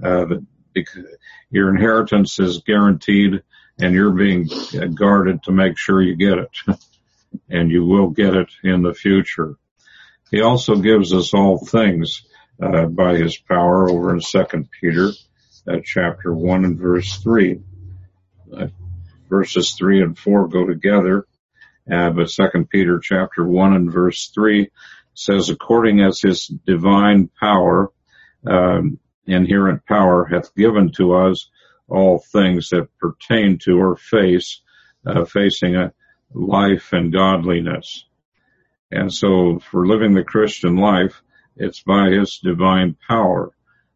your inheritance is guaranteed, and you're being guarded to make sure you get it, and you will get it in the future. He also gives us all things by his power over in 2 Peter chapter 1 and verse 3. Verses 3 and 4 go together. But 2 Peter chapter 1 and verse 3 says, according as his divine power, inherent power, hath given to us all things that pertain to or facing a life and godliness. And so for living the Christian life, it's by his divine power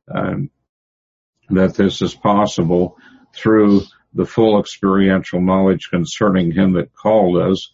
that this is possible through the full experiential knowledge concerning him that called us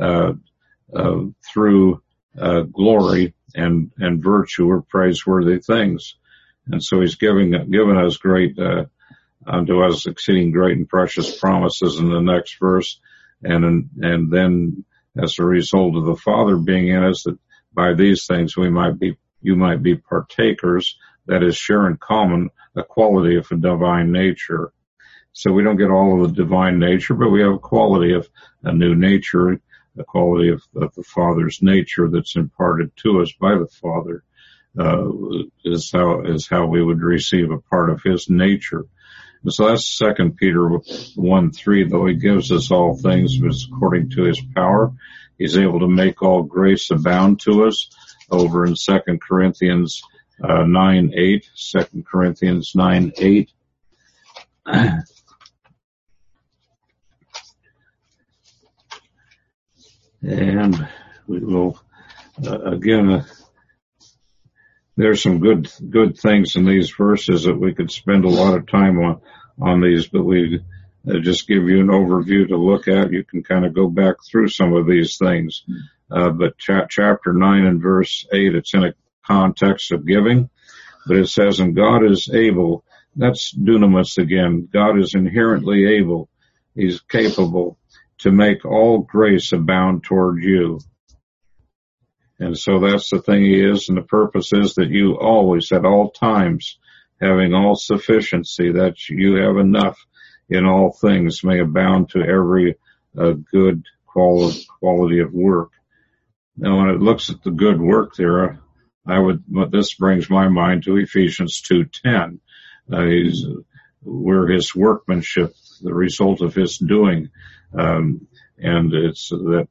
through glory and virtue or praiseworthy things. And so he's given us great unto us exceeding great and precious promises in the next verse, and then as a result of the Father being in us, that by these things you might be partakers, that is, share in common a quality of a divine nature. So we don't get all of the divine nature, but we have a quality of a new nature, a quality of the Father's nature that's imparted to us by the Father, is how we would receive a part of his nature. And so that's 2 Peter 1:3, though he gives us all things according to his power. He's able to make all grace abound to us over in 2 Corinthians 9:8, 2 Corinthians 9:8. And we will, again, there's some good things in these verses that we could spend a lot of time on these, but we just give you an overview to look at. You can kind of go back through some of these things. But chapter 9 and verse 8, it's in a context of giving, but it says, and God is able, that's dunamis again. God is inherently able. He's capable to make all grace abound toward you. And so that's the thing he is, and the purpose is that you always, at all times, having all sufficiency, that you have enough in all things, may abound to every good quality of work. Now, when it looks at the good work there, this brings my mind to Ephesians 2:10. We're his workmanship, the result of his doing. And it's that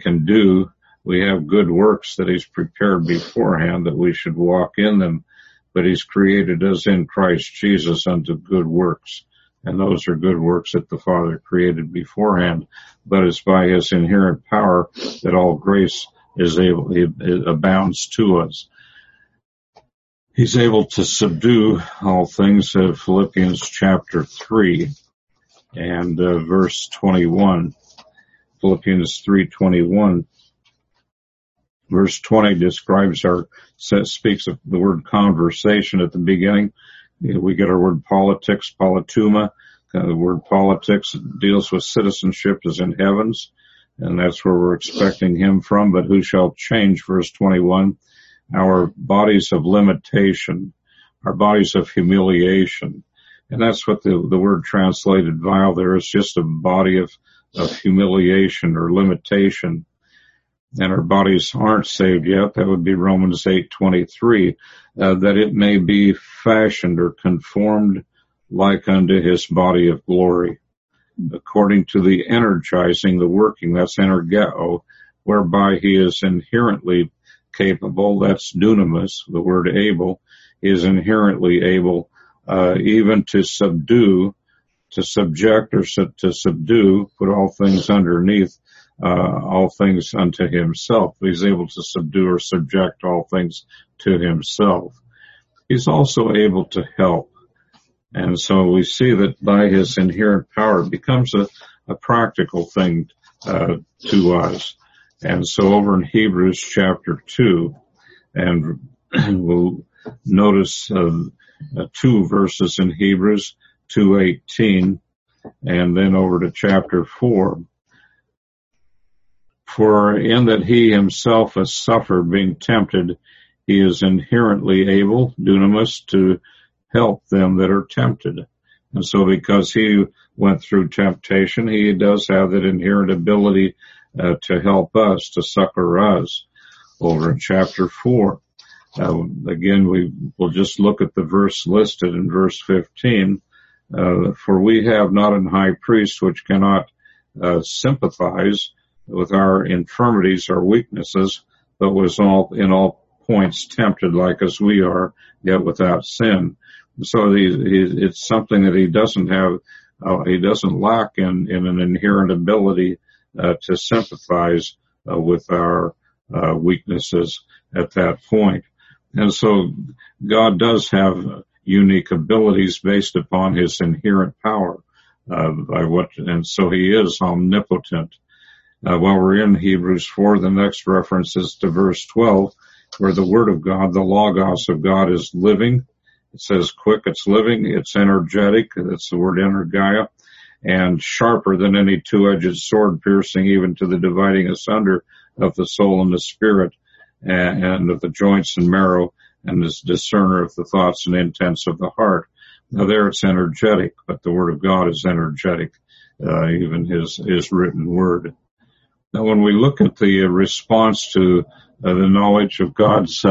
we have good works that he's prepared beforehand that we should walk in them. but he's created us in Christ Jesus unto good works. And those are good works that the Father created beforehand, but it's by his inherent power that all grace it abounds to us. He's able to subdue all things, Philippians chapter 3 and verse 21. Philippians 3:21. Verse 20 speaks of the word conversation at the beginning. We get our word politics, polituma. The word politics deals with citizenship as in heavens, and that's where we're expecting him from. But who shall change, verse 21, our bodies of limitation, our bodies of humiliation. And that's what the word translated vile there is, just a body of humiliation or limitation. And our bodies aren't saved yet. That would be Romans 8:23, that it may be fashioned or conformed like unto his body of glory, according to the energizing, the working, that's energeo, whereby he is inherently capable, that's dunamis, the word able, is inherently able, even to subdue, to subject or to subdue, put all things underneath, all things unto himself. He's able to subdue or subject all things to himself. He's also able to help. And so we see that by his inherent power it becomes a practical thing to us. And so over in Hebrews chapter 2, and we'll notice 2 verses in Hebrews 2:18, and then over to chapter 4. For in that he himself has suffered being tempted, he is inherently able, dunamis, to help them that are tempted. And so because he went through temptation, he does have that inherent ability to help us, to succor us. Over in chapter 4, again, we will just look at the verse listed in verse 15. For we have not an high priest which cannot sympathize with our infirmities, our weaknesses, but was in all points tempted like as we are, yet without sin. So it's something that he doesn't have, he doesn't lack in an inherent ability to sympathize with our weaknesses at that point. And so God does have unique abilities based upon his inherent power, and so he is omnipotent. While we're in Hebrews 4, the next reference is to verse 12, where the Word of God, the Logos of God, is living. It says quick, it's living, it's energetic, that's the word energia, and sharper than any two-edged sword, piercing even to the dividing asunder of the soul and the spirit, and of the joints and marrow, and is discerner of the thoughts and intents of the heart. Now there it's energetic, but the Word of God is energetic, even his written Word. Now, when we look at the response to the knowledge of God's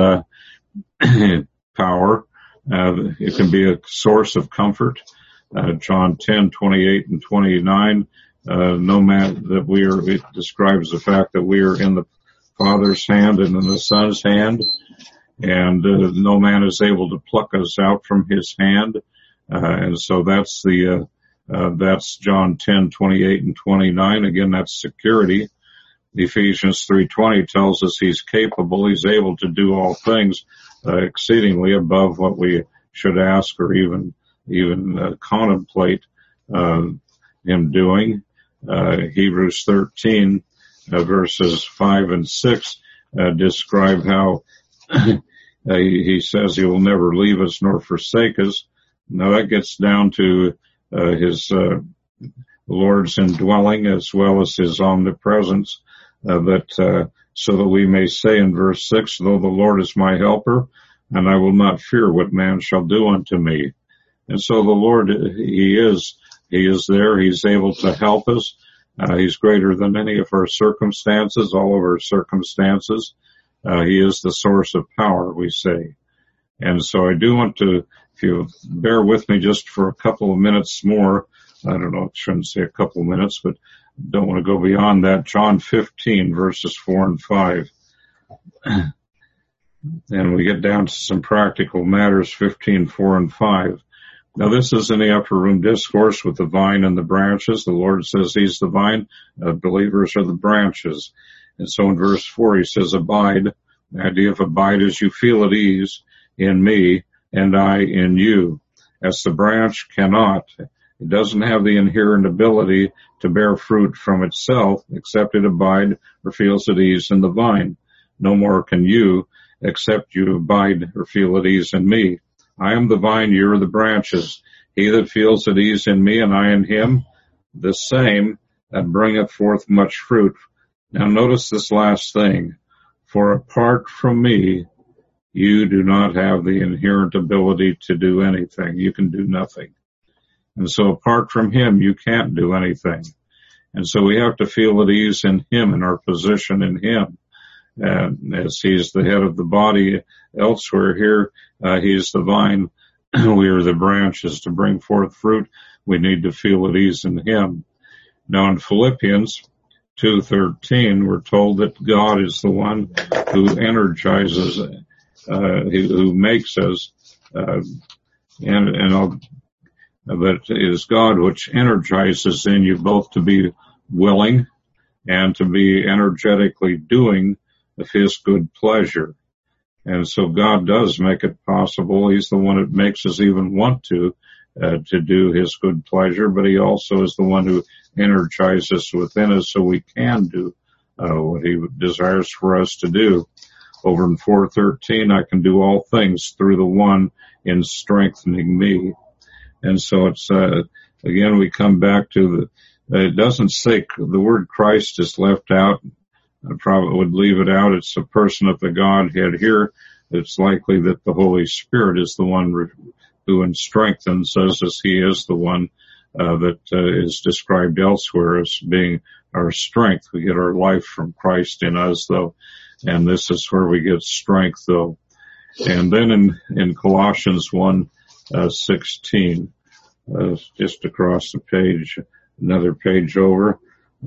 power, it can be a source of comfort. John 10:28 and 29. No man that it describes the fact that we are in the Father's hand and in the Son's hand, and no man is able to pluck us out from His hand. And so that's John 10:28 and 29. Again, that's security. Ephesians 3:20 tells us he's capable, he's able to do all things exceedingly above what we should ask or even contemplate him doing. Hebrews 13 verses 5 and 6 describe how he says he will never leave us nor forsake us. Now that gets down to his Lord's indwelling as well as his omnipresence. So that we may say in verse 6, though the Lord is my helper, and I will not fear what man shall do unto me. And so the Lord, He is there. He's able to help us. He's greater than any of our circumstances, all of our circumstances. He is the source of power, we say. And so I do want to, if you bear with me just for a couple of minutes more, I don't know, I shouldn't say a couple of minutes, but don't want to go beyond that. John 15 verses 4 and 5. And we get down to some practical matters, 15:4 and 5. Now this is in the upper room discourse with the vine and the branches. The Lord says he's the vine, believers are the branches. And so in verse 4 he says, abide. The idea of abide is you feel at ease in me and I in you. As the branch cannot, it doesn't have the inherent ability to bear fruit from itself, except it abide or feels at ease in the vine. No more can you, except you abide or feel at ease in me. I am the vine, you are the branches. He that feels at ease in me and I in him, the same that bringeth forth much fruit. Now notice this last thing. For apart from me, you do not have the inherent ability to do anything. You can do nothing. And so apart from him, you can't do anything. And so we have to feel at ease in him and our position in him. And as he's the head of the body elsewhere here, he's the vine. We are the branches. To bring forth fruit, we need to feel at ease in him. Now in Philippians 2:13, we're told that God is the one who energizes, who makes us, but it is God which energizes in you both to be willing and to be energetically doing of his good pleasure. And so God does make it possible. He's the one that makes us even want to do his good pleasure, but he also is the one who energizes within us so we can do what he desires for us to do. Over in 4:13, I can do all things through the one in strengthening me. And so it's, again, we come back to it doesn't say the word Christ is left out. I probably would leave it out. It's a person of the Godhead here. It's likely that the Holy Spirit is the one who strengthens us, as he is the one that is described elsewhere as being our strength. We get our life from Christ in us, though, and this is where we get strength, though. And then in Colossians 1:16, just across the page, another page over,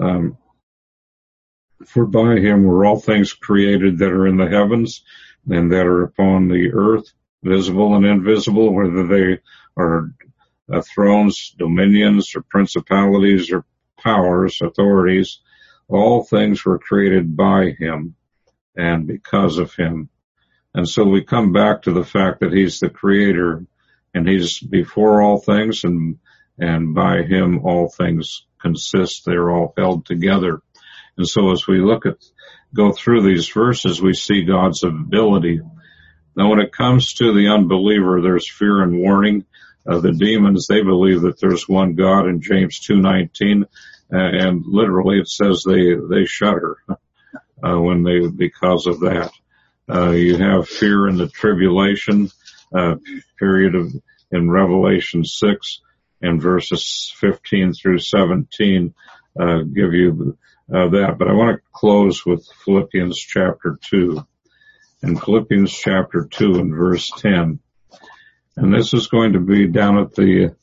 for by him were all things created that are in the heavens and that are upon the earth, visible and invisible, whether they are thrones, dominions, or principalities, or powers, authorities. All things were created by him and because of him. And so we come back to the fact that he's the creator and he's before all things, and by him all things consist. They're all held together. And so as we go through these verses, we see God's ability. Now when it comes to the unbeliever, there's fear and warning. The demons, they believe that there's one God in James 2:19, and literally it says they shudder because of that. You have fear in the tribulation period in Revelation 6 and verses 15 through 17 give you that. But I want to close with Philippians chapter 2. In Philippians chapter 2 and verse 10. And this is going to be down at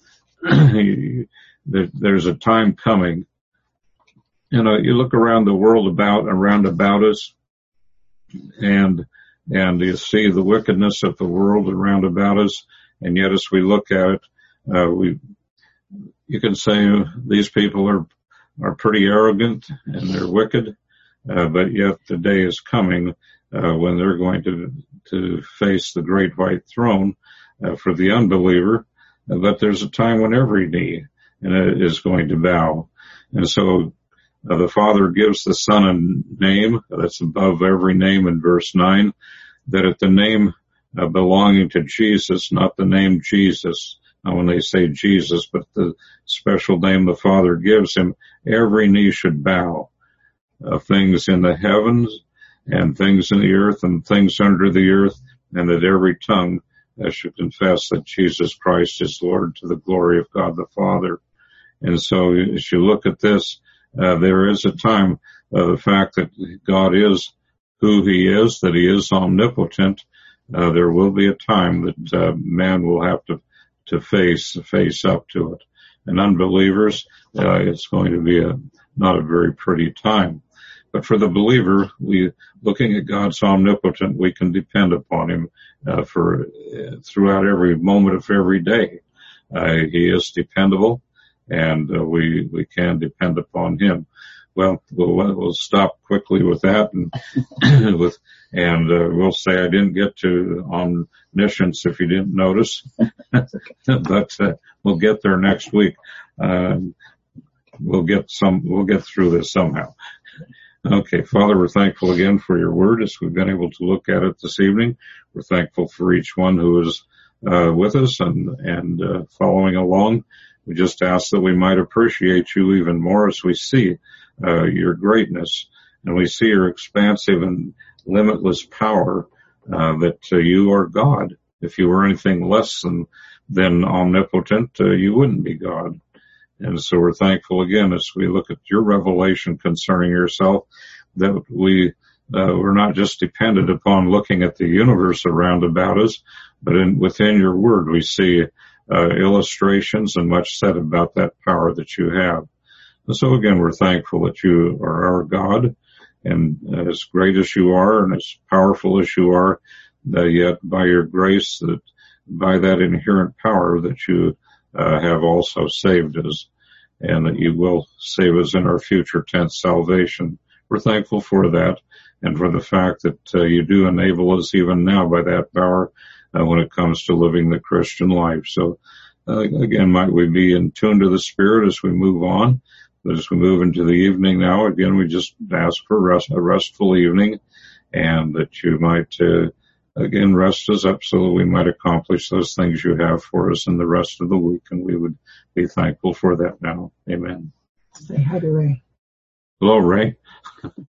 there's a time coming. You look around the world around about us, and you see the wickedness of the world around about us, and yet as we look at it, you can say these people are pretty arrogant and they're wicked, but yet the day is coming when they're going to face the great white throne for the unbeliever. But there's a time when every knee is going to bow, and so the Father gives the Son a name that's above every name in verse 9, that at the name belonging to Jesus, not the name Jesus, not when they say Jesus, but the special name the Father gives him, every knee should bow, things in the heavens and things in the earth and things under the earth, and that every tongue should confess that Jesus Christ is Lord, to the glory of God the Father. And so as you look at this, there is a time, the fact that God is who he is, that he is omnipotent, there will be a time that man will have to face up to it. And unbelievers, it's going to be not a very pretty time. But for the believer, looking at God's omnipotent, we can depend upon him throughout every moment of every day. He is dependable, and we can depend upon him. Well, we'll stop quickly with that, and we'll say I didn't get to omniscience if you didn't notice, but we'll get there next week. We'll get through this somehow. Okay, Father, we're thankful again for your word as we've been able to look at it this evening. We're thankful for each one who is with us and following along. We just ask that we might appreciate you even more as we see your greatness, and we see your expansive and limitless power, that you are God. If you were anything less than omnipotent, you wouldn't be God. And so we're thankful again as we look at your revelation concerning yourself, that we're not just dependent upon looking at the universe around about us, but within your word we see illustrations and much said about that power that you have. And so again, we're thankful that you are our God, and as great as you are and as powerful as you are, yet by your grace, that by that inherent power that you have also saved us, and that you will save us in our future tense salvation. We're thankful for that, and for the fact that you do enable us even now by that power when it comes to living the Christian life. So again, might we be in tune to the Spirit as we move on. But as we move into the evening now, again, we just ask for a restful evening, and that you might again rest us up so that we might accomplish those things you have for us in the rest of the week, and we would be thankful for that now. Amen. Say hi to Ray. Hello, Ray.